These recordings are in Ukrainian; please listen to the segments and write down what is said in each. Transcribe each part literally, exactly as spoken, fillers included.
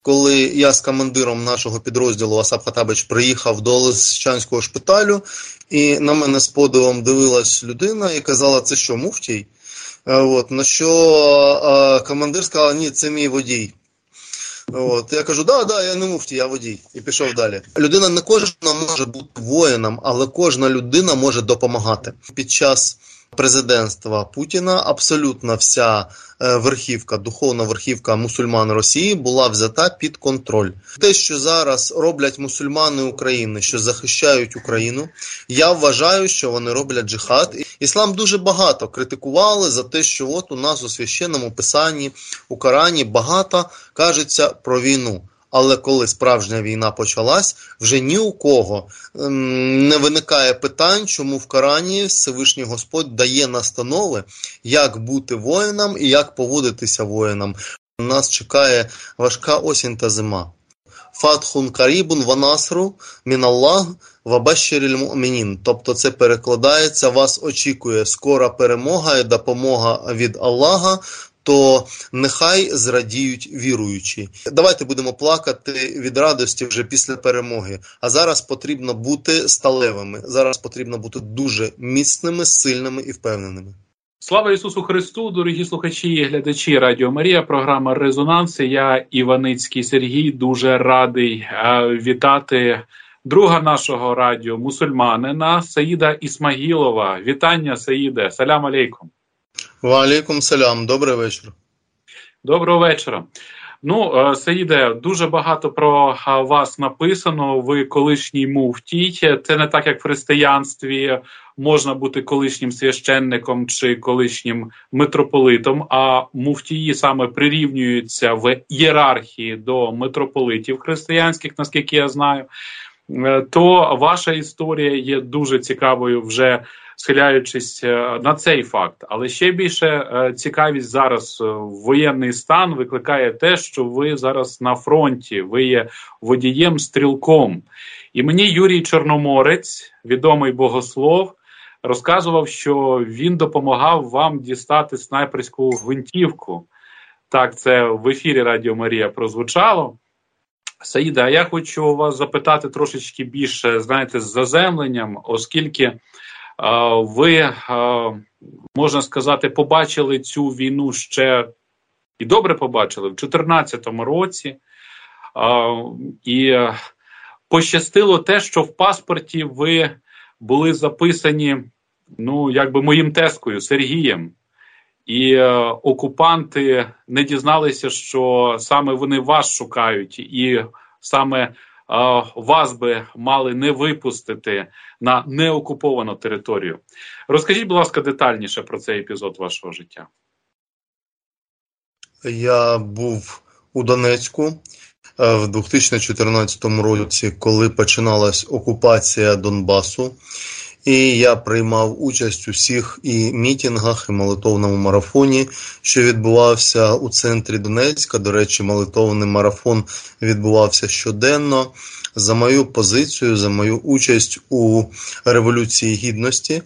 Коли я з командиром нашого підрозділу Асап Хатабич приїхав до Лисичанського шпиталю, і на мене з подивом дивилась людина і казала, це що, муфтій? От, на що а, командир сказав, ні, це мій водій. От, я кажу, да, да, я не муфтій, я водій. І пішов далі. Людина не кожна може бути воїном, але кожна людина може допомагати. Під час президентства Путіна абсолютно вся верхівка, духовна верхівка мусульман Росії була взята під контроль. Те, що зараз роблять мусульмани України, що захищають Україну, я вважаю, що вони роблять джихад. Іслам дуже багато критикували за те, що от у нас у священному писанні, у Корані багато кажеться про війну. Але коли справжня війна почалась, вже ні у кого ем, не виникає питань, чому в Корані Всевишній Господь дає настанови, як бути воїном і як поводитися воїном. Нас чекає важка осінь та зима. Фатхун карібун ва насру міналлах ва башширил му'мінін. Тобто це перекладається, вас очікує скора перемога і допомога від Аллаха, то нехай зрадіють віруючі. Давайте будемо плакати від радості вже після перемоги. А зараз потрібно бути сталевими. Зараз потрібно бути дуже міцними, сильними і впевненими. Слава Ісусу Христу, дорогі слухачі і глядачі Радіо Марія, програма «Резонанс». Я, Іваницький Сергій, дуже радий е, вітати друга нашого радіо, мусульманина Саїда Ісмагілова. Вітання, Саїде. Салям алейкум. Ва алейкум салям. Добрий вечір. Доброго вечора. Ну, Саїде, дуже багато про вас написано. Ви колишній муфтій. Це не так, як в християнстві можна бути колишнім священником чи колишнім митрополитом, а муфтії саме прирівнюються в ієрархії до митрополитів християнських, наскільки я знаю. То ваша історія є дуже цікавою, вже схиляючись на цей факт. Але ще більше цікавість зараз в воєнний стан викликає те, що ви зараз на фронті, ви є водієм-стрілком. І мені Юрій Чорноморець, відомий богослов, розказував, що він допомагав вам дістати снайперську гвинтівку. Так, це в ефірі Радіо Марія прозвучало. Саїда, я хочу вас запитати трошечки більше, знаєте, з заземленням, оскільки е, ви, е, можна сказати, побачили цю війну ще, і добре побачили, в чотирнадцятому році, е, і е, пощастило те, що в паспорті ви були записані, ну, якби моїм тезкою, Сергієм. І е, окупанти не дізналися, що саме вони вас шукають, і саме е, вас би мали не випустити на неокуповану територію. Розкажіть, будь ласка, детальніше про цей епізод вашого життя. Я був у Донецьку в дві тисячі чотирнадцятому році, коли починалась окупація Донбасу. І я приймав участь у всіх і мітингах, і молитовному марафоні, що відбувався у центрі Донецька. До речі, молитовний марафон відбувався щоденно. За мою позицію, за мою участь у Революції Гідності.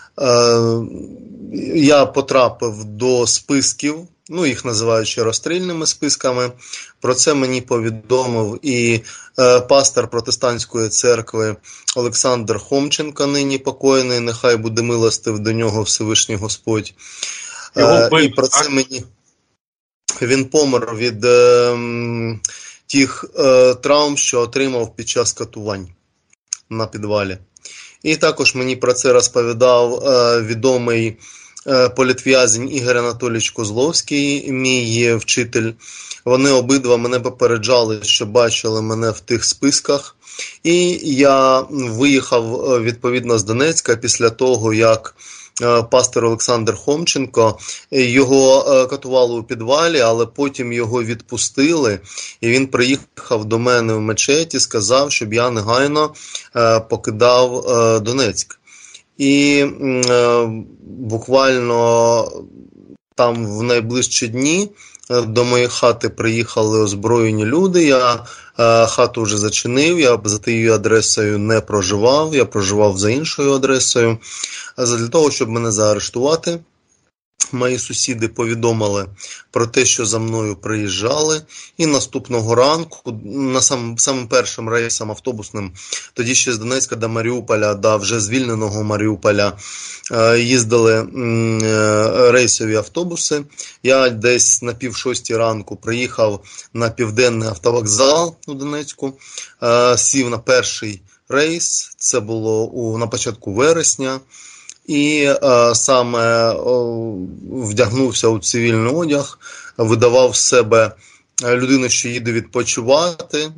Я потрапив до списків, ну їх називають ще розстрільними списками. Про це мені повідомив і е, пастор протестантської церкви Олександр Хомченко, нині покойний, нехай буде милостив до нього Всевишній Господь. Е, і про це мені він помер від е, тих е, травм, що отримав під час катувань на підвалі. І також мені про це розповідав е, відомий е, політв'язень Ігор Анатолійович Козловський, мій вчитель. Вони обидва мене попереджали, що бачили мене в тих списках. І я виїхав відповідно з Донецька після того, як е, пастор Олександр Хомченко, його е, катували у підвалі, але потім його відпустили. І він приїхав до мене в мечеть і сказав, щоб я негайно е, покидав е, Донецьк. І е, буквально там в найближчі дні до моєї хати приїхали озброєні люди, я е, хату вже зачинив, я за тією адресою не проживав, я проживав за іншою адресою, для того, щоб мене заарештувати. мої сусіди повідомили про те, що за мною приїжджали, і наступного ранку, на сам, самим першим рейсом автобусним, тоді ще з Донецька до Маріуполя, до вже звільненого Маріуполя, їздили рейсові автобуси. Я десь на пів шостій ранку приїхав на Південний автовокзал у Донецьку, сів на перший рейс, це було у, на початку вересня, і е, саме е, вдягнувся у цивільний одяг, видавав себе людину, що їде відпочивати,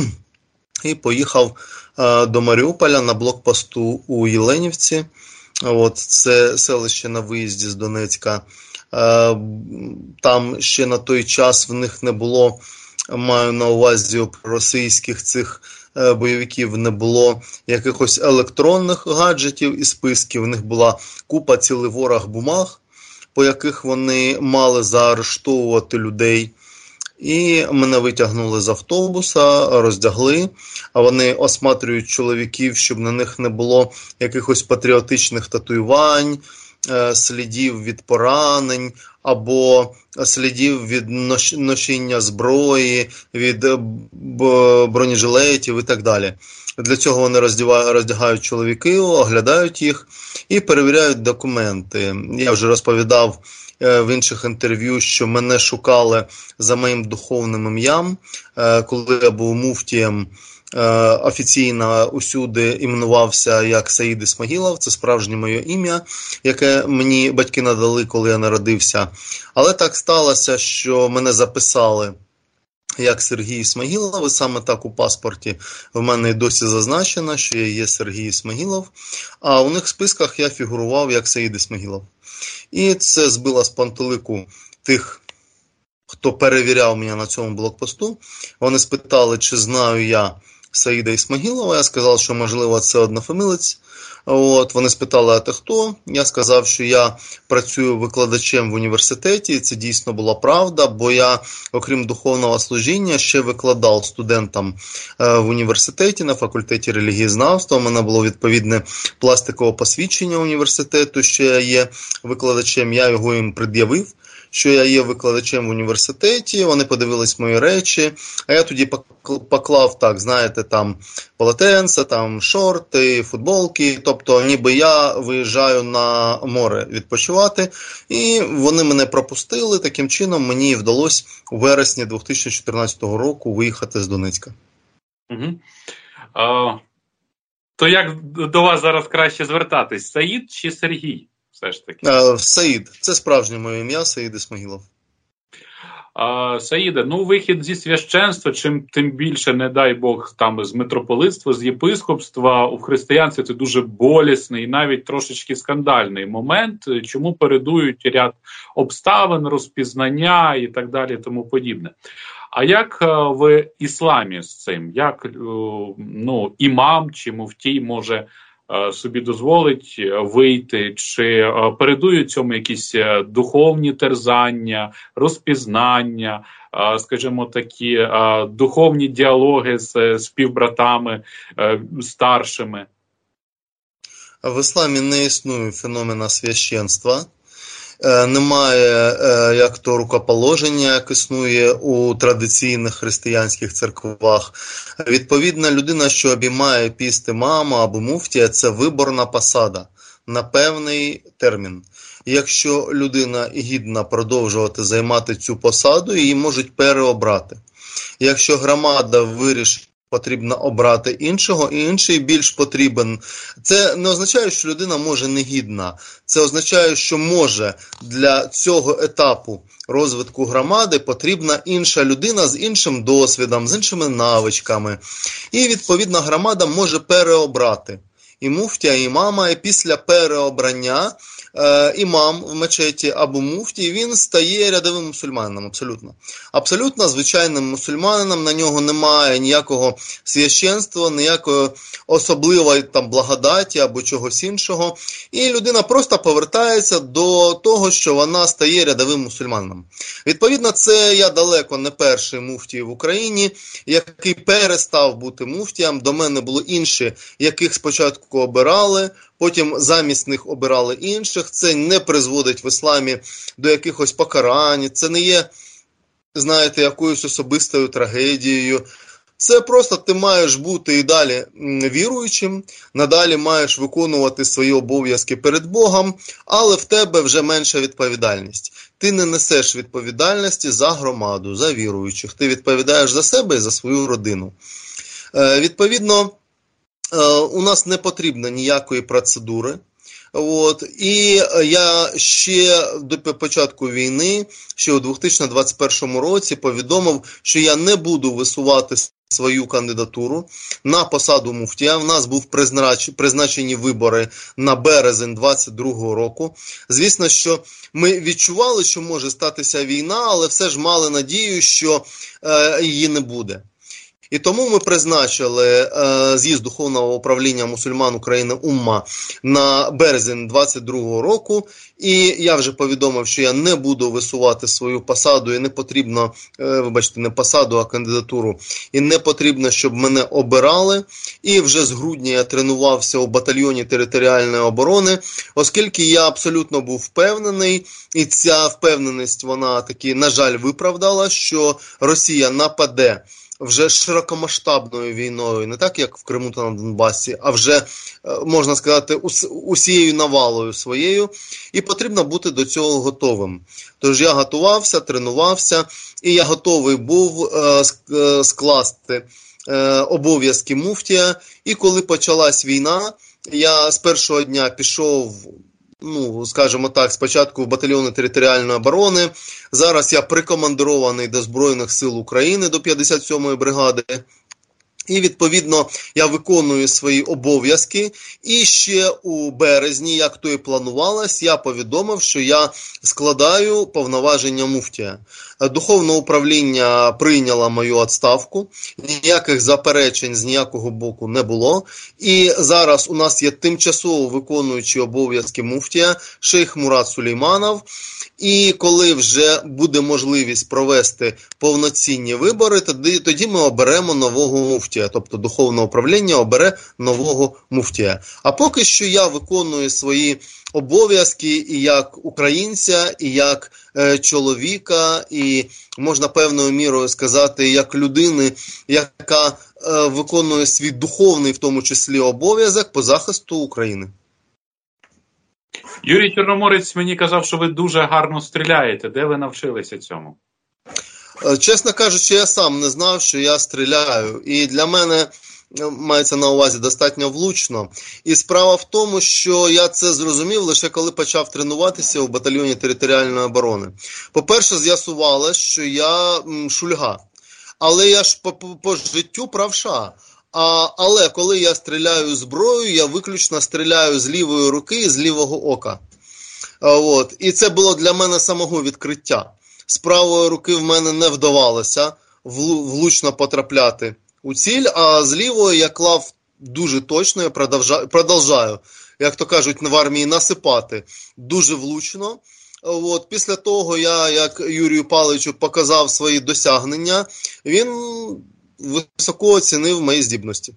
і поїхав е, до Маріуполя на блокпосту у Єленівці. От, це селище на виїзді з Донецька. Е, там ще на той час в них не було, маю на увазі, російських цих бойовиків, не було якихось електронних гаджетів і списків. У них була купа, цілий ворог бумаг, по яких вони мали заарештовувати людей. І мене витягнули з автобуса, роздягли, а вони осматрюють чоловіків, щоб на них не було якихось патріотичних татуювань, слідів від поранень, або слідів від ношіння зброї, від бронежилетів і так далі. Для цього вони роздягають чоловіків, оглядають їх і перевіряють документи. Я вже розповідав в інших інтерв'ю, що мене шукали за моїм духовним ім'ям, коли я був муфтієм. Офіційно усюди іменувався як Саїд Ісмагілов, це справжнє моє ім'я, яке мені батьки надали, коли я народився. Але так сталося, що мене записали як Сергій Ісмагілов, і саме так у паспорті в мене і досі зазначено, що я є Сергій Ісмагілов, а у них в списках я фігурував як Саїд Ісмагілов. І це збило з пантелику тих, хто перевіряв мене на цьому блокпосту. Вони спитали, чи знаю я Саїда Ісмагілова. Я сказав, що, можливо, це однофамілець. От, вони спитали, а ти хто? Я сказав, що я працюю викладачем в університеті, і це дійсно була правда, бо я, окрім духовного служіння, ще викладав студентам в університеті, на факультеті релігієзнавства. У мене було відповідне пластикове посвідчення університету, що я є викладачем, я його їм пред'явив, що я є викладачем в університеті, вони подивились мої речі, а я тоді поклав, так, знаєте, там полотенце, там шорти, футболки, тобто ніби я виїжджаю на море відпочивати, і вони мене пропустили, таким чином мені вдалося у вересні дві тисячі чотирнадцятого року виїхати з Донецька. Угу. А, то як до вас зараз краще звертатись, Саїд чи Сергій? Все ж таки. А, Саїд. Це справжнє моє ім'я, Саїд Ісмагілов. А, Саїде, ну вихід зі священства, чим тим більше, не дай Бог, там з митрополитства, з єпископства, у християнстві це дуже болісний і навіть трошечки скандальний момент, чому передують ряд обставин, розпізнання і так далі, тому подібне. А як в ісламі з цим? Як ну, імам чи муфтій може собі дозволить вийти, чи передують цьому якісь духовні терзання, розпізнання, скажімо, такі духовні діалоги з співбратами старшими? В ісламі не існує феномена священства. Немає як то рукоположення, як існує у традиційних християнських церквах. Відповідна людина, що обіймає піст імама або муфтія, це виборна посада на певний термін. Якщо людина гідна продовжувати займати цю посаду, її можуть переобрати. Якщо громада вирішить, потрібно обрати іншого, і інший більш потрібен. Це не означає, що людина може негідна. Це означає, що може для цього етапу розвитку громади потрібна інша людина з іншим досвідом, з іншими навичками. І, відповідно, громада може переобрати і муфтія, і імама, і після переобрання е, імам в мечеті або муфтій, він стає рядовим мусульманином, абсолютно. Абсолютно звичайним мусульманином, на нього немає ніякого священства, ніякої особливої там благодаті або чогось іншого. І людина просто повертається до того, що вона стає рядовим мусульманином. Відповідно, це я далеко не перший муфтій в Україні, який перестав бути муфтієм. До мене були інші, яких спочатку обирали, потім замість них обирали інших. Це не призводить в ісламі до якихось покарань, це не є, знаєте, якоюсь особистою трагедією. Це просто ти маєш бути і далі віруючим, надалі маєш виконувати свої обов'язки перед Богом, але в тебе вже менша відповідальність. Ти не несеш відповідальності за громаду, за віруючих. Ти відповідаєш за себе і за свою родину. Е, відповідно, е, у нас не потрібно ніякої процедури. От, і я ще до початку війни, ще у дві тисячі двадцять першому році повідомив, що я не буду висувати свою кандидатуру на посаду муфтія. У нас був признач... призначені вибори на березень двадцять другого року. Звісно, що ми відчували, що може статися війна, але все ж мали надію, що е, її не буде. І тому ми призначили е, з'їзд Духовного управління мусульман України УММА на березень двадцять другого року. І я вже повідомив, що я не буду висувати свою посаду, і не потрібно, е, вибачте, не посаду, а кандидатуру. І не потрібно, щоб мене обирали. І вже з грудня я тренувався у батальйоні територіальної оборони, оскільки я абсолютно був впевнений, і ця впевненість, вона таки, на жаль, виправдала, що Росія нападе вже широкомасштабною війною, не так, як в Криму та на Донбасі, а вже, можна сказати, усією навалою своєю, і потрібно бути до цього готовим. Тож я готувався, тренувався, і я готовий був е, скласти е, обов'язки муфтія, і коли почалась війна, я з першого дня пішов, ну, скажімо так, спочатку в батальйони територіальної оборони. Зараз я прикомандирований до Збройних сил України, до п'ятдесят сьомої бригади. І, відповідно, я виконую свої обов'язки. І ще у березні, як то і планувалось, я повідомив, що я складаю повноваження муфтія. Духовне управління прийняло мою відставку, ніяких заперечень з ніякого боку не було. І зараз у нас є тимчасово виконуючий обов'язки муфтія шейх Мурат Сулейманов. І коли вже буде можливість провести повноцінні вибори, тоді, тоді ми оберемо нового муфтія. Тобто Духовне управління обере нового муфтія. А поки що я виконую свої обов'язки і як українця, і як е, чоловіка, і можна певною мірою сказати, як людини, яка е, виконує свій духовний, в тому числі, обов'язок по захисту України. Юрій Чорноморець мені казав, що ви дуже гарно стріляєте. Де ви навчилися цьому? Чесно кажучи, я сам не знав, що я стріляю. І для мене, мається на увазі, достатньо влучно. І справа в тому, що я це зрозумів лише коли почав тренуватися в батальйоні територіальної оборони. По-перше, з'ясувалося, що я шульга. Але я ж по, по, по життю правша. А, але коли я стріляю зброєю, я виключно стріляю з лівої руки і з лівого ока. А, от. І це було для мене самого відкриття. З правої руки в мене не вдавалося влучно потрапляти у ціль, а з лівої я клав дуже точно, я продовжаю, продовжаю, як то кажуть в армії, насипати дуже влучно. От, після того я, як Юрію Павловичу показав свої досягнення, він високо оцінив мої здібності.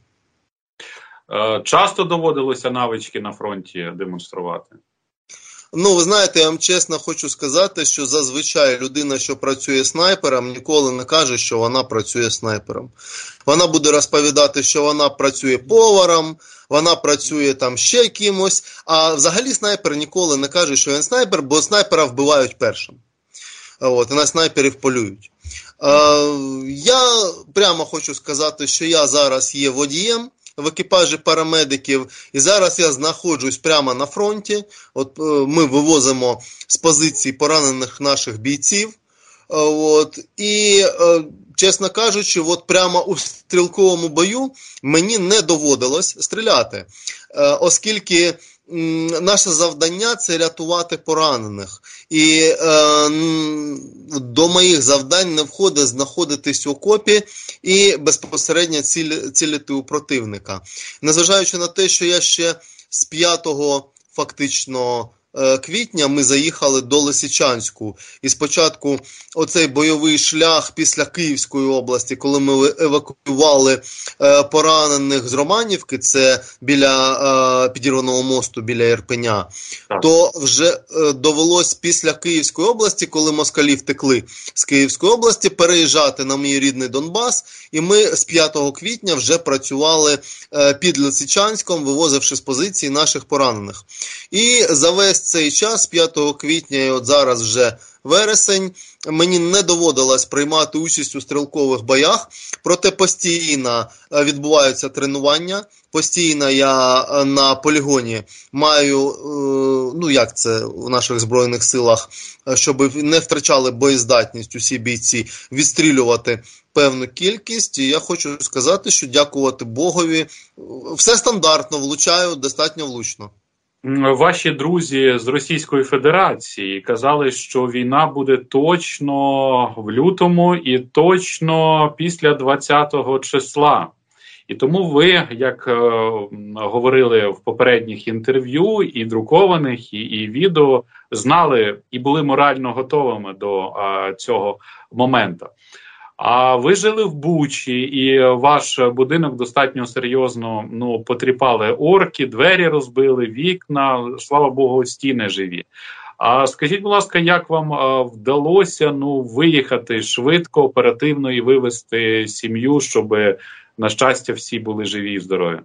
Часто доводилося навички на фронті демонструвати? Ну, ви знаєте, я вам чесно хочу сказати, що зазвичай людина, що працює снайпером, ніколи не каже, що вона працює снайпером. Вона буде розповідати, що вона працює поваром, вона працює там ще кимось, а взагалі снайпер ніколи не каже, що він снайпер, бо снайпера вбивають першим. От, і на снайперів полюють. Е, я прямо хочу сказати, що я зараз є водієм в екіпажі парамедиків, і зараз я знаходжусь прямо на фронті. От ми вивозимо з позицій поранених наших бійців. От, і, чесно кажучи, от прямо у стрілковому бою мені не доводилось стріляти, оскільки наше завдання – це рятувати поранених. І е, до моїх завдань не входить знаходитись в окопі і безпосередньо ціль, цілити у противника. Незважаючи на те, що я ще з п'ятого фактично квітня ми заїхали до Лисичанську. І спочатку оцей бойовий шлях після Київської області, коли ми евакуювали поранених з Романівки, це біля підірваного мосту, біля Ірпеня, так. То вже довелось після Київської області, коли москалі втекли з Київської області, переїжджати на мій рідний Донбас. І ми з п'ятого квітня вже працювали під Лисичанськом, вивозивши з позиції наших поранених. І за весь цей час, п'ятого квітня і от зараз вже вересень, мені не доводилось приймати участь у стрілкових боях, проте постійно відбуваються тренування, постійно я на полігоні маю, ну як це в наших Збройних силах, щоб не втрачали боєздатність усі бійці, відстрілювати певну кількість. І я хочу сказати, що дякувати Богові, все стандартно, влучаю достатньо влучно. Ваші друзі з Російської Федерації казали, що війна буде точно в лютому і точно після двадцятого числа. І тому ви, як е, говорили в попередніх інтерв'ю, і друкованих, і, і відео, знали і були морально готовими до е, цього моменту. А ви жили в Бучі, і ваш будинок достатньо серйозно ну, потріпали орки, двері розбили, вікна, слава Богу, стіни живі. А скажіть, будь ласка, як вам а, вдалося ну, виїхати швидко, оперативно і вивезти сім'ю, щоб, на щастя, всі були живі і здорові?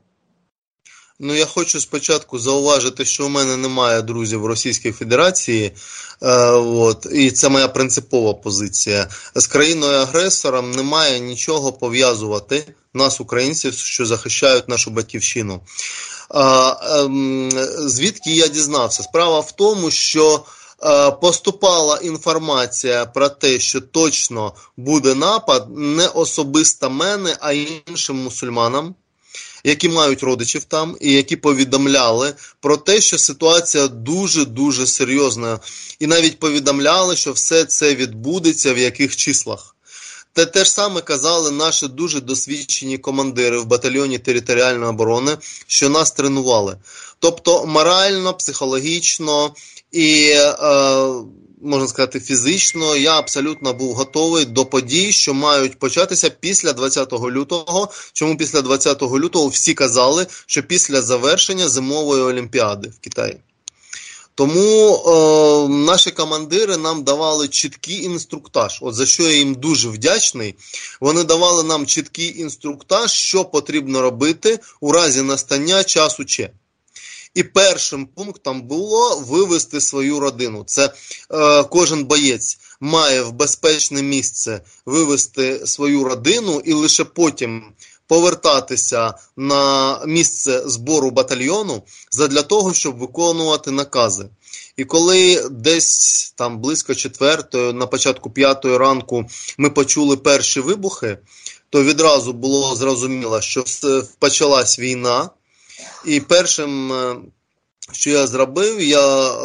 Ну, я хочу спочатку зауважити, що у мене немає друзів в Російській Федерації, е, от, і це моя принципова позиція. З країною-агресором немає нічого пов'язувати нас, українців, що захищають нашу батьківщину. Е, е, звідки я дізнався? Справа в тому, що е, поступала інформація про те, що точно буде напад не особисто мене, а іншим мусульманам, які мають родичів там і які повідомляли про те, що ситуація дуже-дуже серйозна. І навіть повідомляли, що все це відбудеться в яких числах. Те, те ж саме казали наші дуже досвідчені командири в батальйоні територіальної оборони, що нас тренували. Тобто морально, психологічно і, е, можна сказати, фізично я абсолютно був готовий до подій, що мають початися після двадцятого лютого. Чому після двадцятого лютого? Всі казали, що після завершення зимової олімпіади в Китаї. Тому е, наші командири нам давали чіткий інструктаж, от за що я їм дуже вдячний. Вони давали нам чіткий інструктаж, що потрібно робити у разі настання часу Че. І першим пунктом було вивести свою родину. Це е, кожен боєць має в безпечне місце вивести свою родину і лише потім повертатися на місце збору батальйону задля того, щоб виконувати накази. І коли десь там близько четвертої, на початку п'ятої ранку ми почули перші вибухи, то відразу було зрозуміло, що почалась війна. І першим, що я зробив, я е,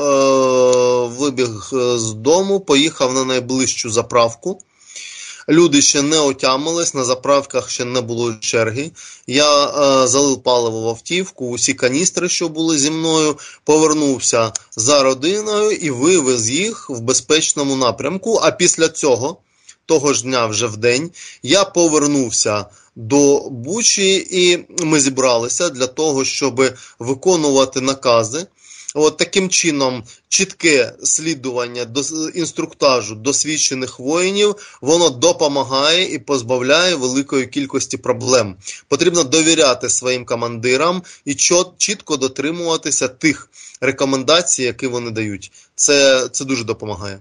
вибіг з дому, поїхав на найближчу заправку. Люди ще не отямились, на заправках ще не було черги. Я е, залив паливо в автівку, усі каністри, що були зі мною, повернувся за родиною і вивез їх в безпечному напрямку. А після цього, того ж дня вже в день, я повернувся до Бучі і ми зібралися для того, щоб виконувати накази. От таким чином, чітке слідування до інструктажу досвідчених воїнів, воно допомагає і позбавляє великої кількості проблем. Потрібно довіряти своїм командирам і чітко дотримуватися тих рекомендацій, які вони дають. Це, це дуже допомагає.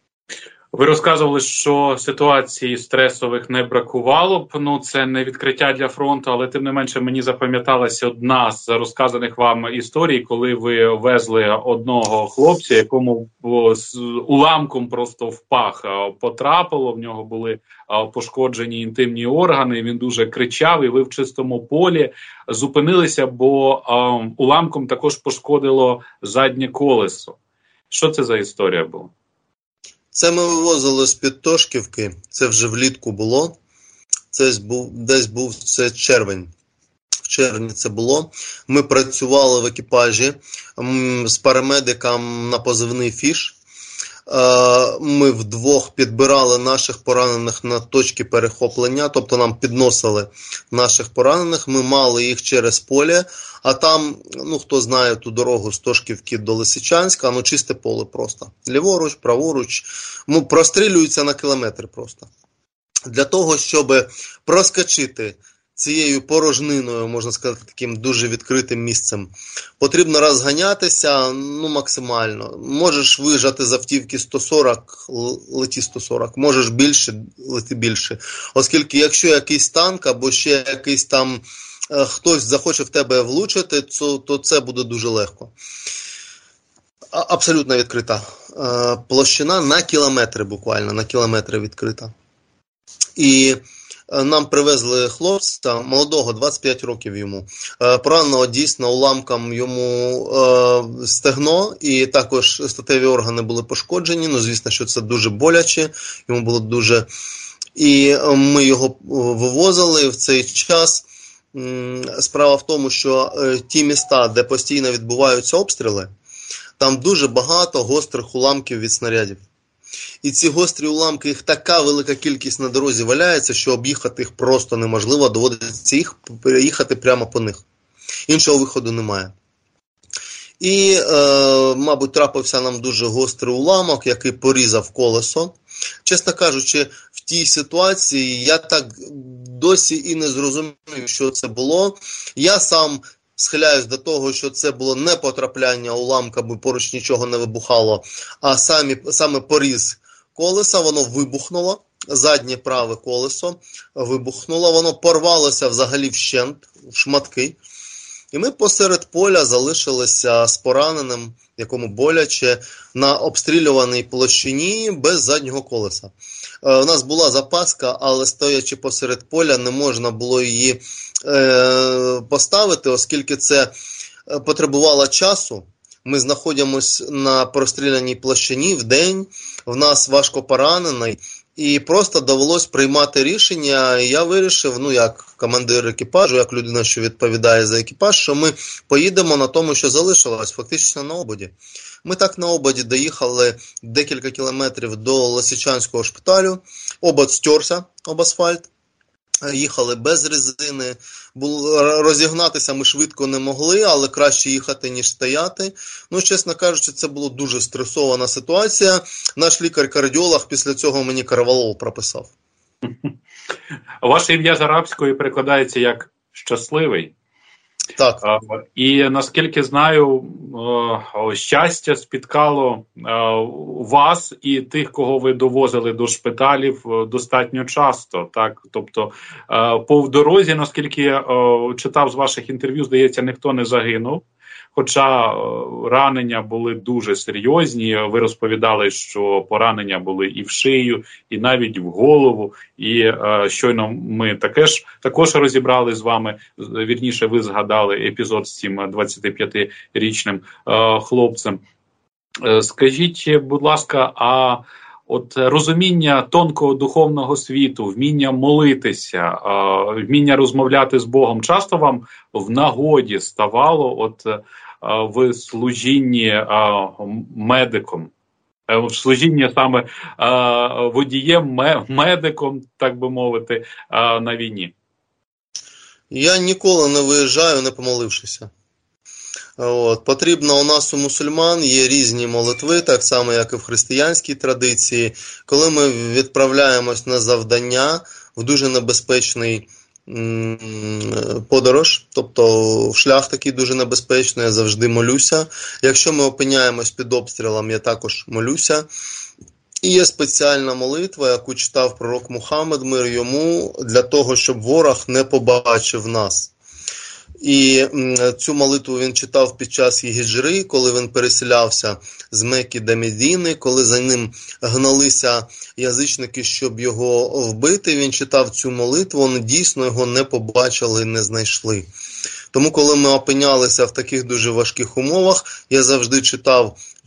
Ви розказували, що ситуацій стресових не бракувало б, ну це не відкриття для фронту, але тим не менше мені запам'яталася одна з розказаних вам історій, коли ви везли одного хлопця, якому з уламком просто в пах потрапило, в нього були пошкоджені інтимні органи, він дуже кричав, і ви в чистому полі зупинилися, бо уламком також пошкодило заднє колесо. Що це за історія була? Це ми вивозили з-під Тошківки, це вже влітку було, це був, десь був це червень. В червні це було. Ми працювали в екіпажі з парамедиком на позивний «Фіш». Ми вдвох підбирали наших поранених на точки перехоплення, тобто нам підносили наших поранених, ми мали їх через поле, а там, ну хто знає ту дорогу з Тошківки до Лисичанська, ну чисте поле просто. Ліворуч, праворуч, ну, прострілюються на кілометри просто. Для того, щоб проскочити цією порожниною, можна сказати, таким дуже відкритим місцем, потрібно розганятися, ну, максимально. Можеш виїжджати з автівки сто сорок, леті сто сорок, можеш більше, лети більше. Оскільки, якщо якийсь танк або ще якийсь там е, хтось захоче в тебе влучити, то, то це буде дуже легко. А, абсолютно відкрита е, площина на кілометри буквально, на кілометри відкрита. І нам привезли хлопця, молодого, двадцять п'ять років йому, пораненого дійсно уламком йому е, стегно, і також статеві органи були пошкоджені, ну звісно, що це дуже боляче, йому було дуже... І ми його вивозили в цей час. Справа в тому, що ті міста, де постійно відбуваються обстріли, там дуже багато гострих уламків від снарядів. І ці гострі уламки, їх така велика кількість на дорозі валяється, що об'їхати їх просто неможливо, доводиться їх переїхати прямо по них. Іншого виходу немає. І, е, мабуть, трапився нам дуже гострий уламок, який порізав колесо. Чесно кажучи, в тій ситуації я так досі і не зрозумів, що це було. Я сам схиляюсь до того, що це було не потрапляння уламка, бо поруч нічого не вибухало, а самі, саме поріз колеса, воно вибухнуло, заднє праве колесо вибухнуло, воно порвалося взагалі вщент, в шматки. І ми посеред поля залишилися з пораненим, якому боляче, на обстрілюваній площині без заднього колеса. У нас була запаска, але стоячи посеред поля, не можна було її е, поставити, оскільки це потребувало часу. Ми знаходимося на простріляній площині в день, в нас важко поранений, і просто довелось приймати рішення. Я вирішив, ну як командир екіпажу, як людина, що відповідає за екіпаж, що ми поїдемо на тому, що залишилось, фактично на ободі. Ми так на ободі доїхали декілька кілометрів до Лисичанського шпиталю, обод стерся об асфальт. Їхали без резини, розігнатися ми швидко не могли, але краще їхати, ніж стояти. Ну, чесно кажучи, це була дуже стресована ситуація. Наш лікар-кардіолог після цього мені карвалол прописав. Ваше ім'я з арабської перекладається як «щасливий». Так. І, наскільки знаю, щастя спіткало вас і тих, кого ви довозили до шпиталів, достатньо часто. Так? Тобто, по дорозі, наскільки я читав з ваших інтерв'ю, здається, ніхто не загинув. Хоча ранення були дуже серйозні, ви розповідали, що поранення були і в шию, і навіть в голову. І е, щойно ми також, також розібрали з вами, вірніше ви згадали епізод з цим двадцятип'ятирічним е, хлопцем. Е, скажіть, будь ласка, а от розуміння тонкого духовного світу, вміння молитися, е, вміння розмовляти з Богом часто вам в нагоді ставало от е, в служінні е, медиком, е, в служінні саме е, водієм, медиком, так би мовити, е, на війні? Я ніколи не виїжджаю, не помолившися. От. Потрібно, у нас у мусульман є різні молитви, так само, як і в християнській традиції. Коли ми відправляємось на завдання в дуже небезпечний м- подорож, тобто шлях такий дуже небезпечний, я завжди молюся. Якщо ми опиняємось під обстрілом, я також молюся. І є спеціальна молитва, яку читав пророк Мухаммед, мир йому, для того, щоб ворог не побачив нас. І цю молитву він читав під час гіджри, коли він переселявся з Мекки до Медіни, коли за ним гналися язичники, щоб його вбити. Він читав цю молитву, вони дійсно його не побачили, не знайшли. Тому, коли ми опинялися в таких дуже важких умовах, я завжди читав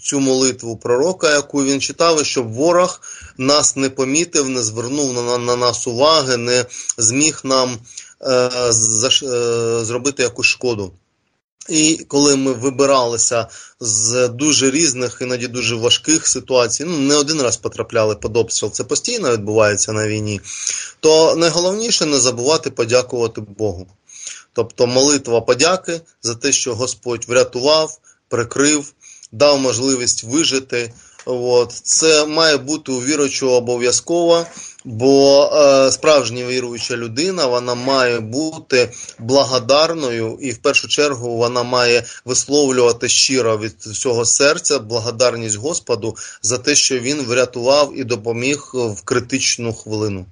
цю молитву пророка, яку він читав, і щоб ворог нас не помітив, не звернув на, на нас уваги, не зміг нам е, заш, е, зробити якусь шкоду. І коли ми вибиралися з дуже різних, іноді дуже важких ситуацій, ну не один раз потрапляли під обстріл, це постійно відбувається на війні, то найголовніше не забувати подякувати Богу. Тобто молитва подяки за те, що Господь врятував, прикрив, дав можливість вижити. От. Це має бути у віруючого обов'язково, бо е, справжня віруюча людина, вона має бути благодарною і в першу чергу вона має висловлювати щиро від всього серця благодарність Господу за те, що він врятував і допоміг в критичну хвилину.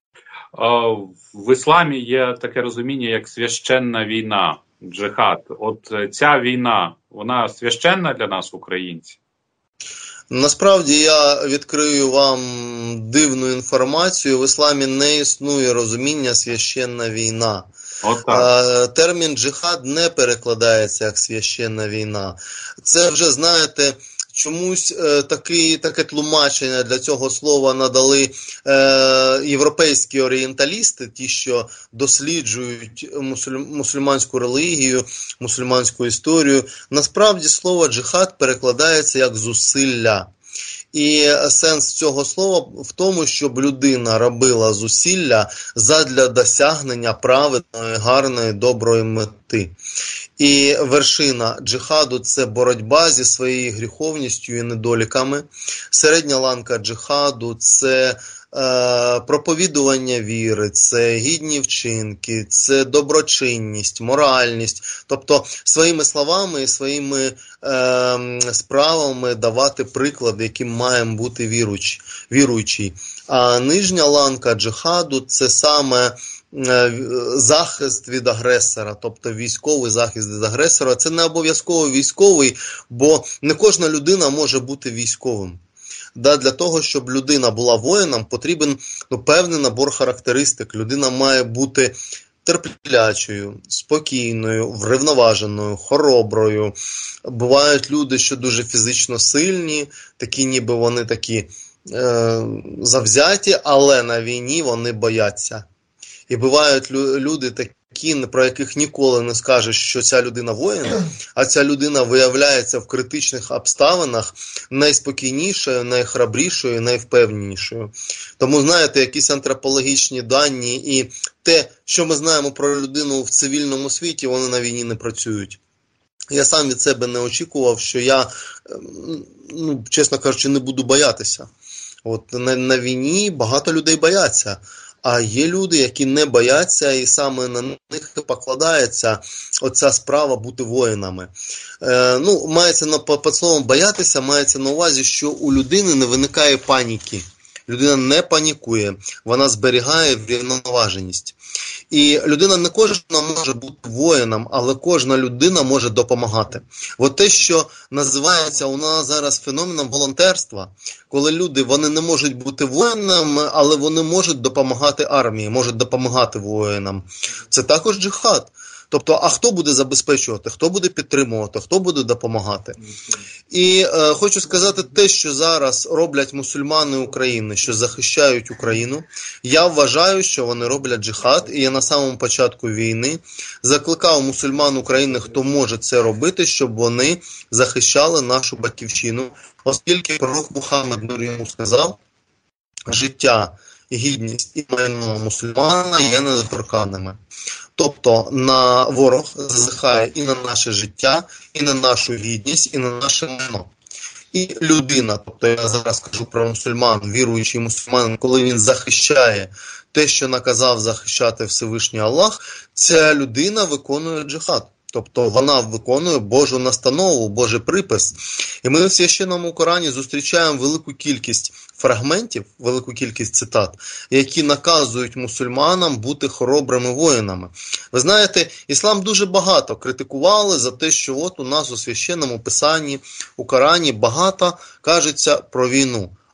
В ісламі є таке розуміння, як священна війна, джихад. От ця війна, вона священна для нас, українців? Насправді я відкрию вам дивну інформацію. В ісламі не існує розуміння священна війна. Отак. Термін джихад не перекладається як священна війна. Це вже, знаєте, чомусь е, такі, таке тлумачення для цього слова надали е, європейські орієнталісти, ті, що досліджують мусуль, мусульманську релігію, мусульманську історію. Насправді слово джихад перекладається як зусилля. І сенс цього слова в тому, щоб людина робила зусилля задля досягнення праведної, гарної, доброї мети. І вершина джихаду – це боротьба зі своєю гріховністю і недоліками. Середня ланка джихаду – це е, проповідування віри, це гідні вчинки, це доброчинність, моральність. Тобто своїми словами і своїми е, справами давати приклади, яким маємо бути віруючі, віруючі. А нижня ланка джихаду – це саме захист від агресора, тобто військовий захист від агресора. Це не обов'язково військовий, бо не кожна людина може бути військовим. Да, для того, щоб людина була воїном, потрібен ну, певний набор характеристик. Людина має бути терплячою, спокійною, врівноваженою, хороброю. Бувають люди, що дуже фізично сильні, такі ніби вони такі е, завзяті, але на війні вони бояться. І бувають люди такі, про яких ніколи не скажеш, що ця людина воїн, а ця людина виявляється в критичних обставинах найспокійнішою, найхрабрішою, найвпевненішою. Тому, знаєте, якісь антропологічні дані і те, що ми знаємо про людину в цивільному світі, вони на війні не працюють. Я сам від себе не очікував, що я, ну, чесно кажучи, не буду боятися. От на, на війні багато людей бояться. А є люди, які не бояться, і саме на них покладається оця справа бути воїнами. Е, ну, мається на під словом боятися, мається на увазі, що у людини не виникає паніки. Людина не панікує, вона зберігає врівноваженість. І людина не кожна може бути воїном, але кожна людина може допомагати. От те, що називається у нас зараз феноменом волонтерства, коли люди, вони не можуть бути воїнами, але вони можуть допомагати армії, можуть допомагати воїнам. Це також джихад. Тобто, а хто буде забезпечувати, хто буде підтримувати, хто буде допомагати? І е, хочу сказати те, що зараз роблять мусульмани України, що захищають Україну. Я вважаю, що вони роблять джихад, і я на самому початку війни закликав мусульман України, хто може це робити, щоб вони захищали нашу батьківщину. Оскільки пророк Мухаммед, мир йому, сказав, життя, гідність і майно мусульмана є недоторканними. Тобто на ворог зазіхає і на наше життя, і на нашу гідність, і на наше майно. І людина, тобто я зараз кажу про мусульман, віруючий мусульманин, коли він захищає те, що наказав захищати Всевишній Аллах, ця людина виконує джихад. Тобто вона виконує Божу настанову, Божий припис. І ми в Священному Корані зустрічаємо велику кількість фрагментів, велику кількість цитат, які наказують мусульманам бути хоробрими воїнами. Ви знаєте, іслам дуже багато критикували за те, що от у нас у Священному Писанні, у Корані багато кажеться про війну.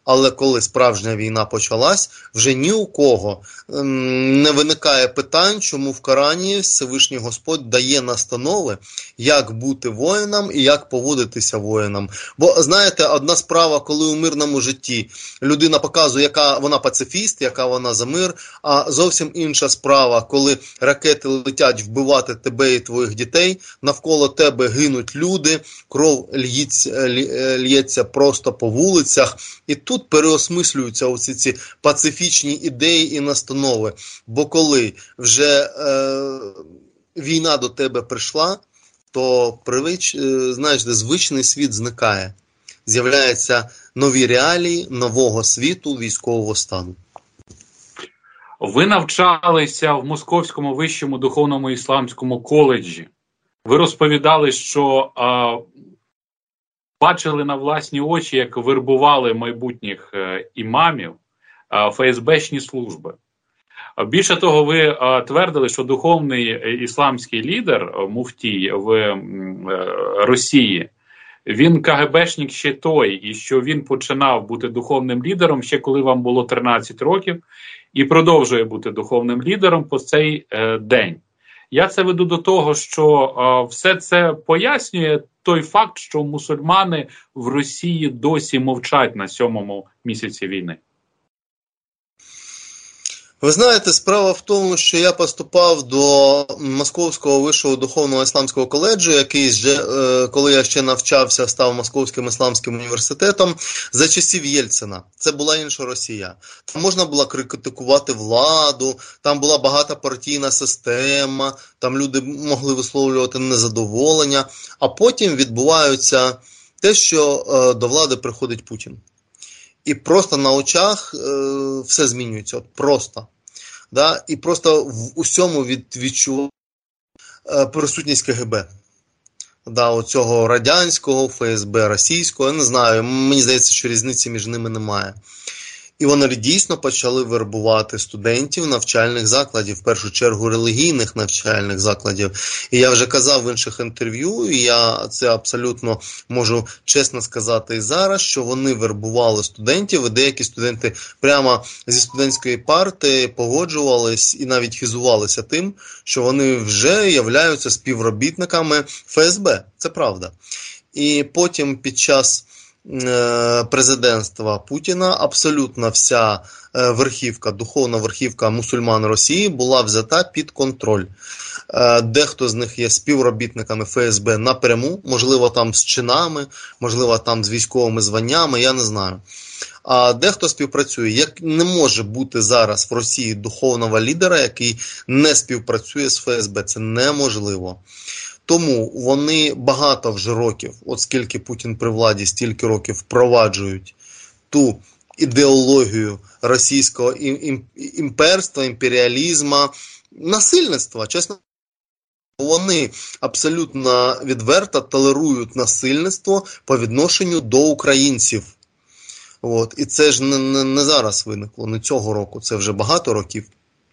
Але коли справжня війна почалась, вже ні у кого не виникає питань, чому в Корані Всевишній Господь дає настанови, як бути воїном і як поводитися воїном. Бо, знаєте, одна справа, коли у мирному житті людина показує, яка вона пацифіст, яка вона за мир, а зовсім інша справа, коли ракети летять вбивати тебе і твоїх дітей, навколо тебе гинуть люди, кров лється, лється просто по вулицях, і тут переосмислюються оці ці пацифічні ідеї і настанови. Бо коли вже е, війна до тебе прийшла, то привич, е, знаєш, де звичний світ зникає. З'являються нові реалії нового світу військового стану. Ви навчалися в Московському вищому духовному ісламському коледжі. Ви розповідали, що а, бачили на власні очі, як вербували майбутніх е, імамів е, ФСБшні служби. Більше того, ви е, твердили, що духовний ісламський лідер, муфтій в е, Росії, він КГБшник ще той, і що він починав бути духовним лідером ще коли вам було тринадцять років, і продовжує бути духовним лідером по цей е, день. Я це веду до того, що е, все це пояснює той факт, що мусульмани в Росії досі мовчать на сьомому місяці війни. Ви знаєте, справа в тому, що я поступав до Московського вищого духовного ісламського коледжу, який, коли я ще навчався, став Московським ісламським університетом, за часів Єльцина. Це була інша Росія. Там можна було критикувати владу, там була багатопартійна система, там люди могли висловлювати незадоволення, а потім відбувається те, що до влади приходить Путін. І просто на очах е, все змінюється. От просто. Да? І просто в усьому від, відчуває е, присутність КГБ. Да, оцього радянського, ФСБ російського, я не знаю, мені здається, що різниці між ними немає. І вони дійсно почали вербувати студентів навчальних закладів, в першу чергу релігійних навчальних закладів. І я вже казав в інших інтерв'ю, і я це абсолютно можу чесно сказати і зараз, що вони вербували студентів, і деякі студенти прямо зі студентської парти погоджувались і навіть хизувалися тим, що вони вже являються співробітниками ФСБ. Це правда. І потім під час президентства Путіна абсолютно вся верхівка, духовна верхівка мусульман Росії була взята під контроль. Дехто з них є співробітниками ФСБ напряму, можливо там з чинами, можливо там з військовими званнями, я не знаю. А дехто співпрацює. Як не може бути зараз в Росії духовного лідера, який не співпрацює з ФСБ, це неможливо. Тому вони багато вже років, от скільки Путін при владі, стільки років впроваджують ту ідеологію російського імперства, імперіалізму, насильництва, чесно. Вони абсолютно відверто толерують насильництво по відношенню до українців. От. І це ж не, не, не зараз виникло, не цього року, це вже багато років.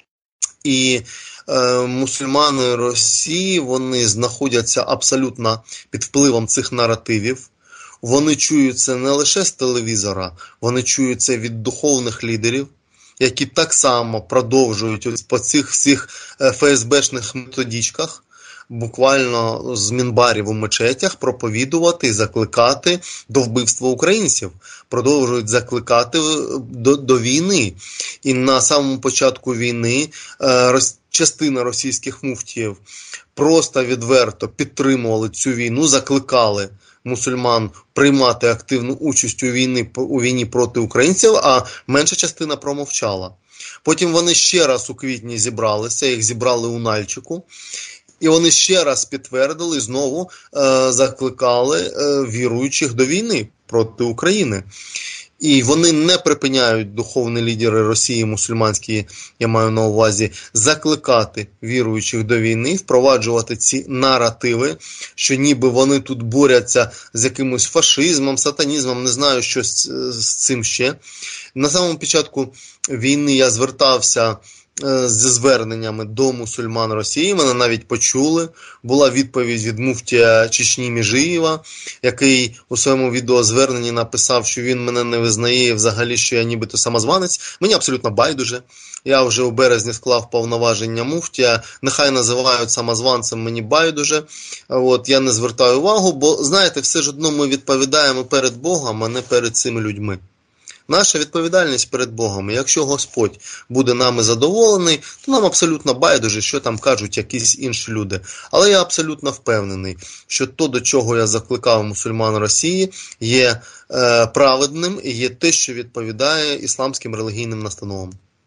І е, мусульмани Росії, вони знаходяться абсолютно під впливом цих наративів. Вони чують це не лише з телевізора, вони чують це від духовних лідерів, які так само продовжують ось по цих всіх ФСБшних методичках, буквально з мінбарів у мечетях проповідувати і закликати до вбивства українців. Продовжують закликати до, до війни. І на самому початку війни е, роз, частина російських муфтіїв просто відверто підтримували цю війну, закликали мусульман приймати активну участь у війні, у війні проти українців, а менша частина промовчала. Потім вони ще раз у квітні зібралися, їх зібрали у Нальчику, і вони ще раз підтвердили, знову е, закликали е, віруючих до війни проти України. І вони не припиняють, духовні лідери Росії, мусульманські, я маю на увазі, закликати віруючих до війни, впроваджувати ці наративи, що ніби вони тут борються з якимось фашизмом, сатанізмом, не знаю, що з, з цим ще. На самому початку війни я звертався зі зверненнями до мусульман Росії. Мене навіть почули. Була відповідь від муфтія Чечні Міжиєва, який у своєму відеозверненні написав, що він мене не визнає взагалі, що я нібито самозванець. Мені абсолютно байдуже. Я вже у березні склав повноваження муфтія. Нехай називають самозванцем, мені байдуже. От, я не звертаю увагу, бо, знаєте, все ж одно ми відповідаємо перед Богом, а не перед цими людьми. Наша відповідальність перед Богом. Якщо Господь буде нами задоволений, то нам абсолютно байдуже, що там кажуть якісь інші люди. Але я абсолютно впевнений, що то, до чого я закликав мусульман Росії, є е, праведним і є те, що відповідає ісламським релігійним настановам.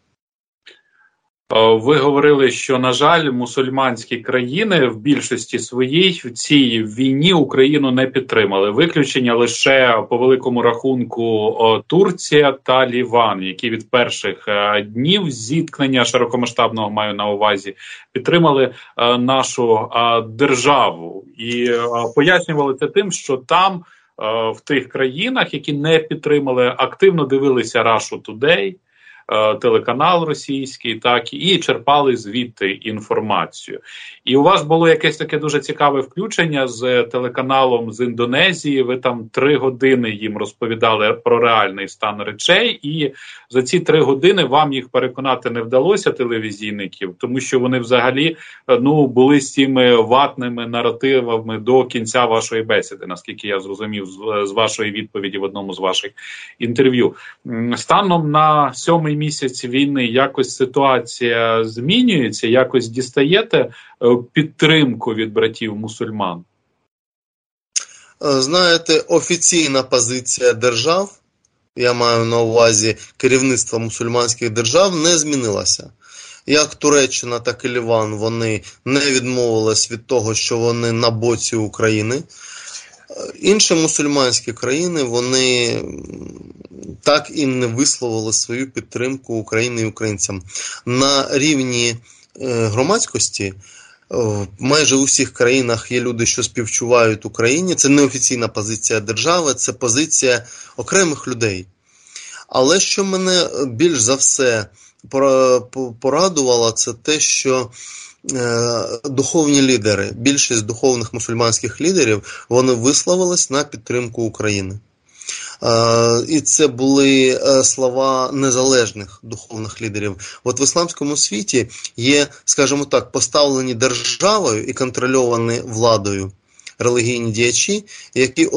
Ви говорили, що, на жаль, мусульманські країни в більшості своїй в цій війні Україну не підтримали. Виключення лише по великому рахунку Турція та Ліван, які від перших днів зіткнення широкомасштабного, маю на увазі, підтримали нашу державу. І пояснювали це тим, що там, в тих країнах, які не підтримали, активно дивилися Russia Today, телеканал російський, так, і черпали звідти інформацію. І у вас було якесь таке дуже цікаве включення з телеканалом з Індонезії. Ви там три години їм розповідали про реальний стан речей, і за ці три години вам їх переконати не вдалося, телевізійників, тому що вони взагалі, ну, були з цими ватними наративами до кінця вашої бесіди, наскільки я зрозумів з, з вашої відповіді в одному з ваших інтерв'ю. Станом на сьомий місяць війни якось ситуація змінюється, якось дістаєте підтримку від братів мусульман? Знаєте, офіційна позиція держав, я маю на увазі керівництва мусульманських держав, не змінилася. Як Туреччина, так і Ліван, вони не відмовились від того, що вони на боці України. Інші мусульманські країни, вони так і не висловили свою підтримку Україні і українцям. На рівні громадськості майже у всіх країнах є люди, що співчувають Україні. Це не офіційна позиція держави, це позиція окремих людей. Але що мене більш за все порадувало, це те, що духовні лідери, більшість духовних мусульманських лідерів, вони висловились на підтримку України. І це були слова незалежних духовних лідерів. От в ісламському світі є, скажімо так, поставлені державою і контрольовані владою релігійні діячі, які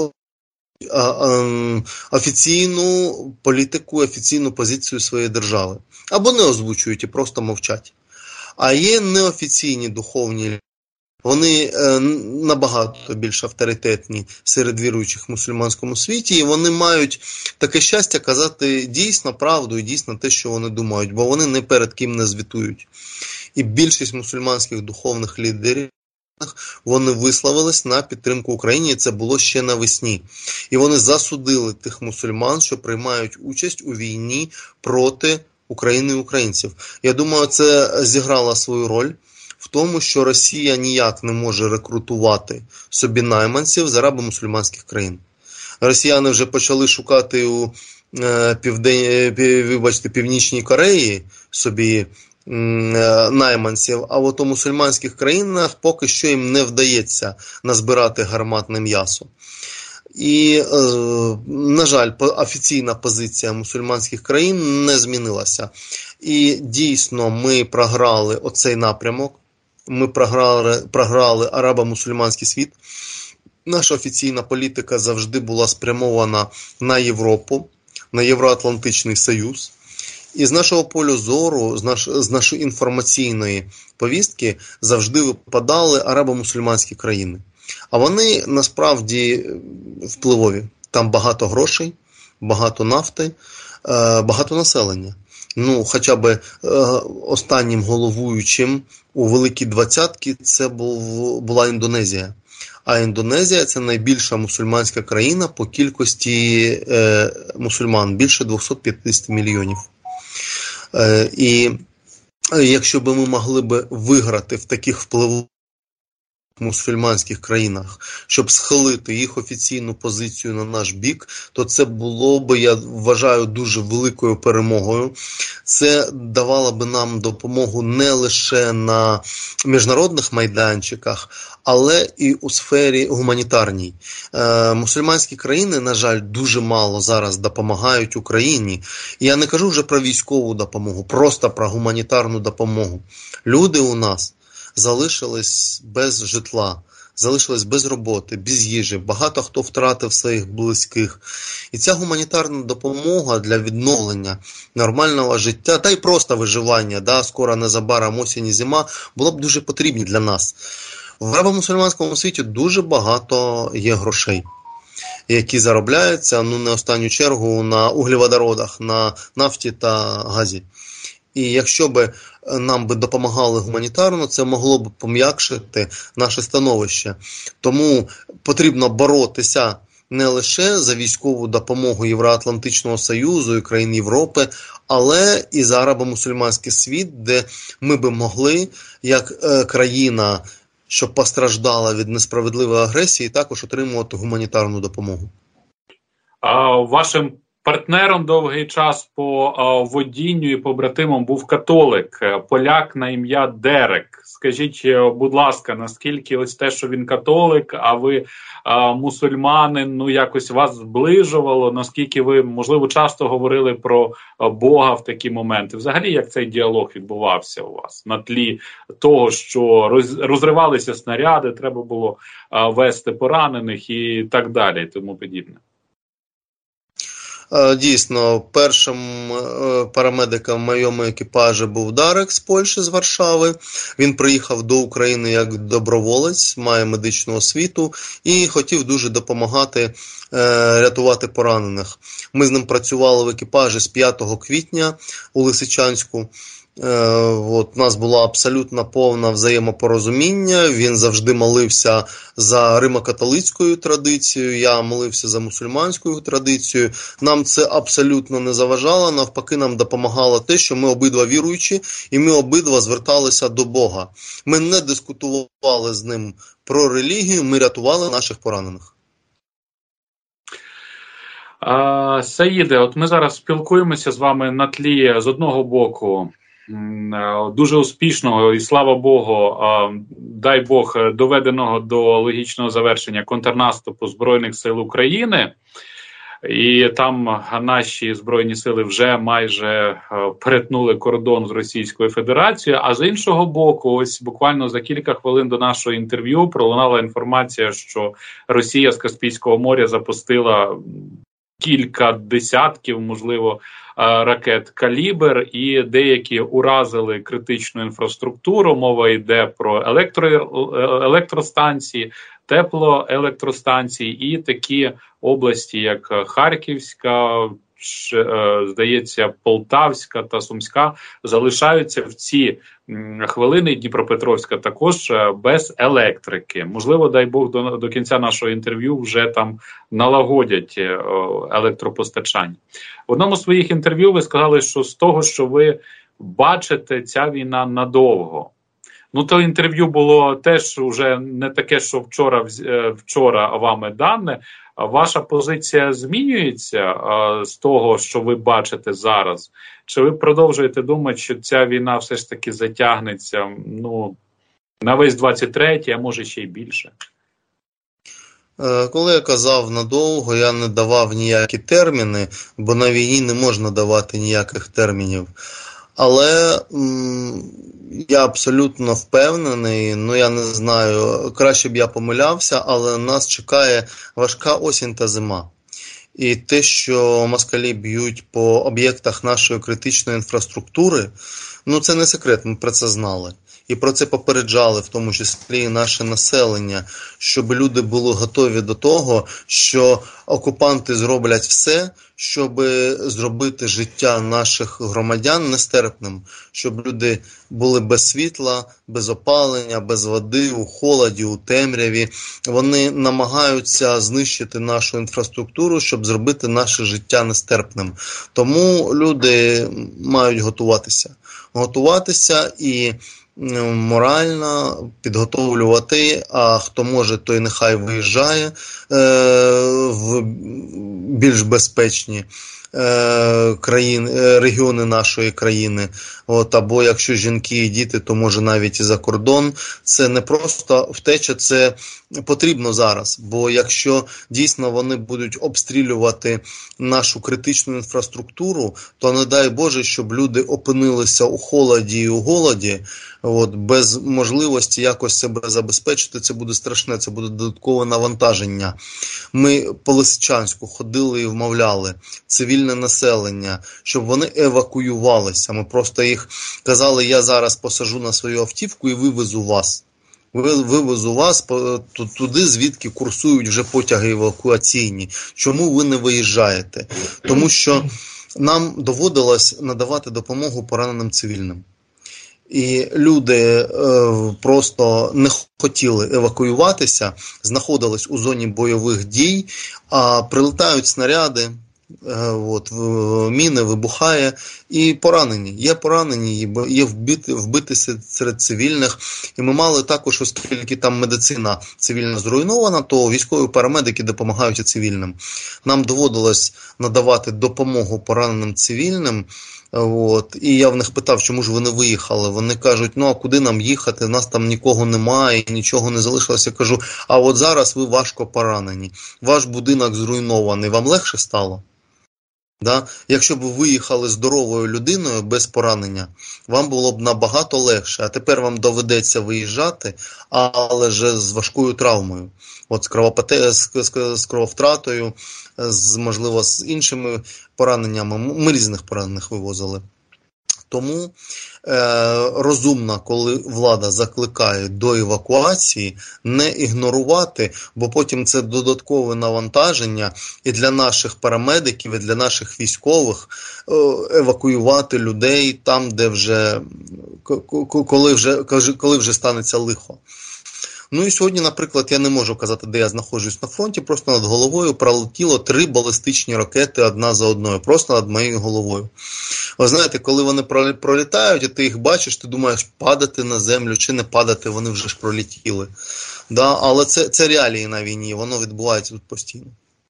офіційну політику, офіційну позицію своєї держави. Або не озвучують і просто мовчать. А є неофіційні духовні лідери. Вони е, набагато більш авторитетні серед віруючих в мусульманському світі, і вони мають таке щастя казати дійсно правду і дійсно те, що вони думають, бо вони не перед ким не звітують. І більшість мусульманських духовних лідерів, вони висловились на підтримку Україні, і це було ще навесні. І вони засудили тих мусульман, що приймають участь у війні проти України і українців. Я думаю, це зіграло свою роль в тому, що Росія ніяк не може рекрутувати собі найманців з арабо-мусульманських країн. Росіяни вже почали шукати у е, південь, вибачте, Північній Кореї собі е, найманців, а от у мусульманських країнах поки що їм не вдається назбирати гарматне м'ясо. І, е, на жаль, офіційна позиція мусульманських країн не змінилася. І дійсно ми програли оцей напрямок, ми програли, програли арабо-мусульманський світ. Наша офіційна політика завжди була спрямована на Європу, на Євроатлантичний Союз. І з нашого полю зору, з, наш, з нашої інформаційної повістки завжди випадали арабо-мусульманські країни. А вони насправді впливові. Там багато грошей, багато нафти, багато населення. Ну, хоча б останнім головуючим у Великій Двадцятці це був, була Індонезія. А Індонезія – це найбільша мусульманська країна по кількості е, мусульман, більше двісті п'ятдесят мільйонів. Е, і якщо б ми могли б виграти в таких впливових мусульманських країнах, щоб схилити їх офіційну позицію на наш бік, то це було би, я вважаю, дуже великою перемогою. Це давало би нам допомогу не лише на міжнародних майданчиках, але і у сфері гуманітарній. Е, мусульманські країни, на жаль, дуже мало зараз допомагають Україні. І я не кажу вже про військову допомогу, просто про гуманітарну допомогу. Люди у нас залишились без житла, залишились без роботи, без їжі. Багато хто втратив своїх близьких. І ця гуманітарна допомога для відновлення нормального життя, та й просто виживання, да, скоро незабаром осінь і зима, було б дуже потрібні для нас. В арабо-мусульманському світі дуже багато є грошей, які заробляються, ну не останню чергу, на углеводородах, на нафті та газі. І якщо б нам би допомагали гуманітарно, це могло б пом'якшити наше становище. Тому потрібно боротися не лише за військову допомогу Євроатлантичного Союзу і країн Європи, але і за арабо-мусульманський світ, де ми би могли, як е, країна, що постраждала від несправедливої агресії, також отримувати гуманітарну допомогу. А вашим партнером довгий час по а, водінню і побратимом був католик, поляк на ім'я Дерек. Скажіть, будь ласка, наскільки ось те, що він католик, а ви а, мусульманин, ну якось вас зближувало, наскільки ви, можливо, часто говорили про Бога в такі моменти? Взагалі, як цей діалог відбувався у вас? На тлі того, що роз, розривалися снаряди, треба було а, вести поранених і так далі, і тому подібне. Дійсно, першим парамедиком в моєму екіпажі був Дарек з Польщі, з Варшави. Він приїхав до України як доброволець, має медичну освіту і хотів дуже допомагати рятувати поранених. Ми з ним працювали в екіпажі з п'ятого квітня у Лисичанську. От, у нас було абсолютно повне взаємопорозуміння, він завжди молився за римо-католицькою традицією, я молився за мусульманською традицією. Нам це абсолютно не заважало, навпаки нам допомагало те, що ми обидва віруючі і ми обидва зверталися до Бога. Ми не дискутували з ним про релігію, ми рятували наших поранених. А, Саїде, от ми зараз спілкуємося з вами на тлі, з одного боку, дуже успішного і, слава Богу, дай Бог, доведеного до логічного завершення контрнаступу Збройних сил України. І там наші Збройні сили вже майже перетнули кордон з Російською Федерацією. А з іншого боку, ось буквально за кілька хвилин до нашого інтерв'ю пролунала інформація, що Росія з Каспійського моря запустила кілька десятків, можливо, ракет «Калібр», і деякі уразили критичну інфраструктуру. Мова йде про електро, електростанції, теплоелектростанції і такі області, як Харківська, здається, Полтавська та Сумська, залишаються в ці хвилини, Дніпропетровська також, без електрики. Можливо, дай Бог, до, до кінця нашого інтерв'ю вже там налагодять електропостачання. В одному з своїх інтерв'ю ви сказали, що з того, що ви бачите, ця війна надовго. Ну, то інтерв'ю було теж вже не таке, що вчора, вчора вами дане. Ваша позиція змінюється а, з того, що ви бачите зараз? Чи ви продовжуєте думати, що ця війна все ж таки затягнеться, ну, на весь двадцять третій, а може ще й більше? Коли я казав надовго, я не давав ніякі терміни, бо на війні не можна давати ніяких термінів. Але м, я абсолютно впевнений, ну я не знаю, краще б я помилявся, але нас чекає важка осінь та зима. І те, що москалі б'ють по об'єктах нашої критичної інфраструктури, ну це не секрет, ми про це знали. І про це попереджали, в тому числі і наше населення, щоб люди були готові до того, що окупанти зроблять все, щоб зробити життя наших громадян нестерпним, щоб люди були без світла, без опалення, без води, у холоді, у темряві. Вони намагаються знищити нашу інфраструктуру, щоб зробити наше життя нестерпним. Тому люди мають готуватися. Готуватися і морально підготовлювати, а хто може, той нехай виїжджає е, в більш безпечні е, країни, е, регіони нашої країни. От, або якщо жінки і діти, то може навіть і за кордон. Це не просто втеча, це потрібно зараз. Бо якщо дійсно вони будуть обстрілювати нашу критичну інфраструктуру, то не дай Боже, щоб люди опинилися у холоді і у голоді, от, без можливості якось себе забезпечити. Це буде страшне, це буде додаткове навантаження. Ми по Лисичанську ходили і вмовляли цивільне населення, щоб вони евакуювалися. Ми просто їх казали, я зараз посажу на свою автівку і вивезу вас. Вивезу вас туди, звідки курсують вже потяги евакуаційні. Чому ви не виїжджаєте? Тому що нам доводилось надавати допомогу пораненим цивільним. І люди е, просто не хотіли евакуюватися, знаходились у зоні бойових дій, а прилетають снаряди, е, от, міни, вибухає, і поранені. Є поранені, є вбиті, вбиті серед цивільних. І ми мали також, оскільки там медицина цивільна зруйнована, то військові парамедики допомагають і цивільним. Нам доводилось надавати допомогу пораненим цивільним. От. І я в них питав, чому ж ви не виїхали. Вони кажуть, ну а куди нам їхати, нас там нікого немає, нічого не залишилось. Я кажу, а от зараз ви важко поранені, ваш будинок зруйнований, вам легше стало? Да? Якщо б ви виїхали здоровою людиною без поранення, вам було б набагато легше, а тепер вам доведеться виїжджати, але вже з важкою травмою. От з, кровопоте... з крововтратою, з, можливо, з іншими пораненнями. Ми різних поранених вивозили. Тому е, розумно, коли влада закликає до евакуації, не ігнорувати, бо потім це додаткове навантаження і для наших парамедиків, і для наших військових е, евакуювати людей там, де вже, коли вже, коли вже станеться лихо. Ну і сьогодні, наприклад, я не можу казати, де я знаходжусь на фронті, просто над головою пролетіло три балістичні ракети одна за одною, просто над моєю головою. Ви знаєте, коли вони пролітають, і ти їх бачиш, ти думаєш, падати на землю чи не падати, вони вже ж пролетіли. Да? Але це, це реалії на війні, воно відбувається тут постійно.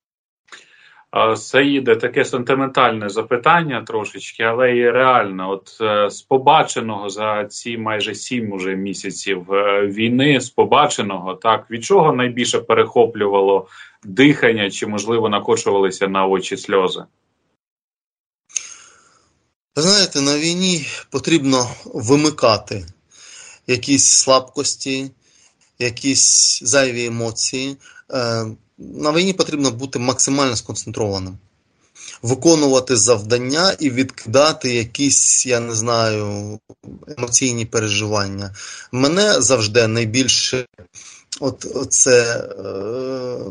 Саїде, таке сентиментальне запитання трошечки, але і реально, от з побаченого за ці майже сім уже місяців війни, з побаченого, так, від чого найбільше перехоплювало дихання, чи, можливо, накочувалися на очі сльози? Знаєте, на війні потрібно вимикати якісь слабкості, якісь зайві емоції. На війні потрібно бути максимально сконцентрованим. Виконувати завдання і відкидати якісь, я не знаю, емоційні переживання. Мене завжди найбільше от, оце, е,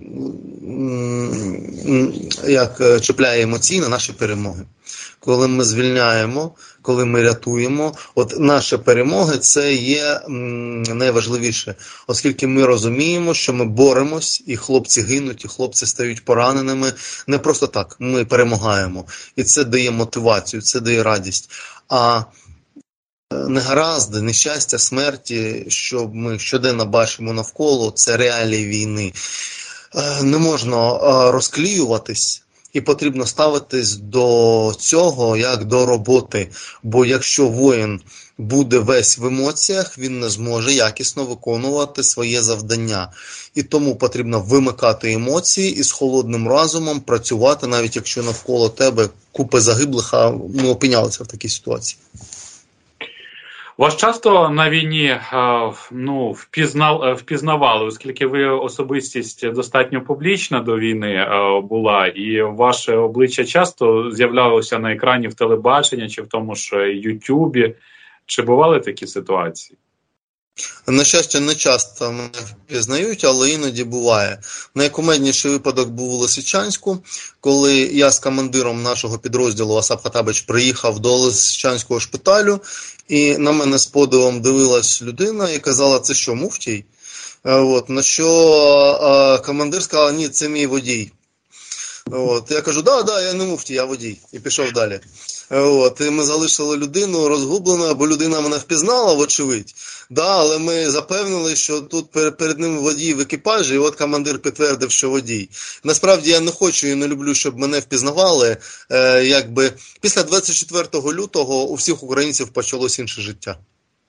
як чіпляє емоційно наші перемоги. Коли ми звільняємо, коли ми рятуємо, от наші перемоги – це є м, найважливіше. Оскільки ми розуміємо, що ми боремось, і хлопці гинуть, і хлопці стають пораненими. Не просто так, ми перемагаємо. І це дає мотивацію, це дає радість. А негаразди, нещастя, смерті, що ми щоденно бачимо навколо, це реалії війни. Не можна розклеюватись. І потрібно ставитись до цього як до роботи. Бо якщо воїн буде весь в емоціях, він не зможе якісно виконувати своє завдання. І тому потрібно вимикати емоції і з холодним розумом працювати, навіть якщо навколо тебе купи загиблих, а ми опинялися в такій ситуації. Вас часто на війні ну, впізнав, впізнавали, оскільки ви особистість достатньо публічна до війни була, і ваше обличчя часто з'являлося на екрані в телебаченні чи в тому ж Ютубі. Чи бували такі ситуації? На щастя, не часто мене впізнають, але іноді буває. Найкумедніший випадок був у Лисичанську, коли я з командиром нашого підрозділу Осап Хатабич приїхав до Лисичанського шпиталю, і на мене з подивом дивилась людина і казала, це що, муфтій? От, на що а, командир сказав, ні, це мій водій. От, я кажу, да, да, я не муфтій, я водій. І пішов далі. От, і ми залишили людину розгубленою, бо людина мене впізнала, вочевидь. Да, але ми запевнили, що тут перед ним водій в екіпажі, і от командир підтвердив, що водій. Насправді я не хочу і не люблю, щоб мене впізнавали. Е, якби після двадцять четвертого лютого у всіх українців почалось інше життя.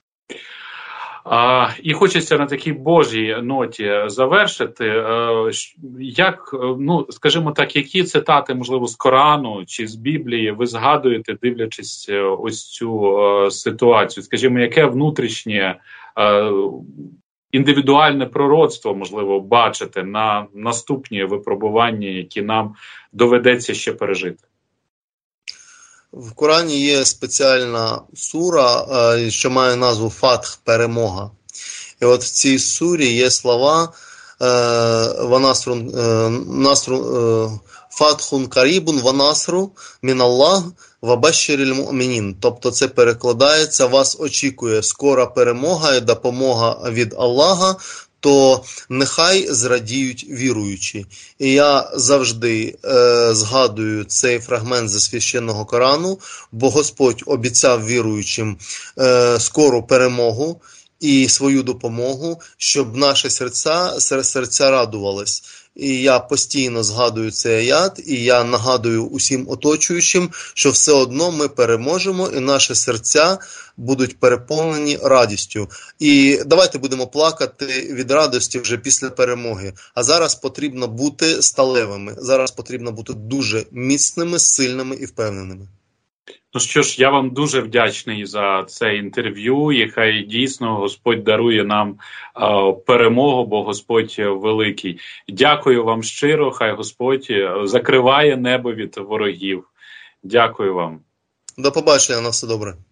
А, і хочеться на такій Божій ноті завершити. Е, як, ну, скажімо так, які цитати, можливо, з Корану чи з Біблії ви згадуєте, дивлячись ось цю е, ситуацію? Скажімо, яке внутрішнє е, індивідуальне пророцтво, можливо, бачите на наступні випробування, які нам доведеться ще пережити? В Корані є спеціальна сура, що має назву «Фатх» – «Перемога». І от в цій сурі є слова «Фатхун карібун ванасру міналлах вабашширіль му'мінін». Тобто це перекладається «Вас очікує скора перемога і допомога від Аллаха, то нехай зрадіють віруючі». І я завжди е, згадую цей фрагмент зі священного Корану, бо Господь обіцяв віруючим е, скору перемогу і свою допомогу, щоб наші серця, серця радувались. І я постійно згадую цей аят, і я нагадую усім оточуючим, що все одно ми переможемо, і наші серця будуть переповнені радістю. І давайте будемо плакати від радості вже після перемоги. А зараз потрібно бути сталевими, зараз потрібно бути дуже міцними, сильними і впевненими. Ну що ж, я вам дуже вдячний за це інтерв'ю, і хай дійсно Господь дарує нам е, перемогу, бо Господь великий. Дякую вам щиро, хай Господь закриває небо від ворогів. Дякую вам. До побачення, на все добре.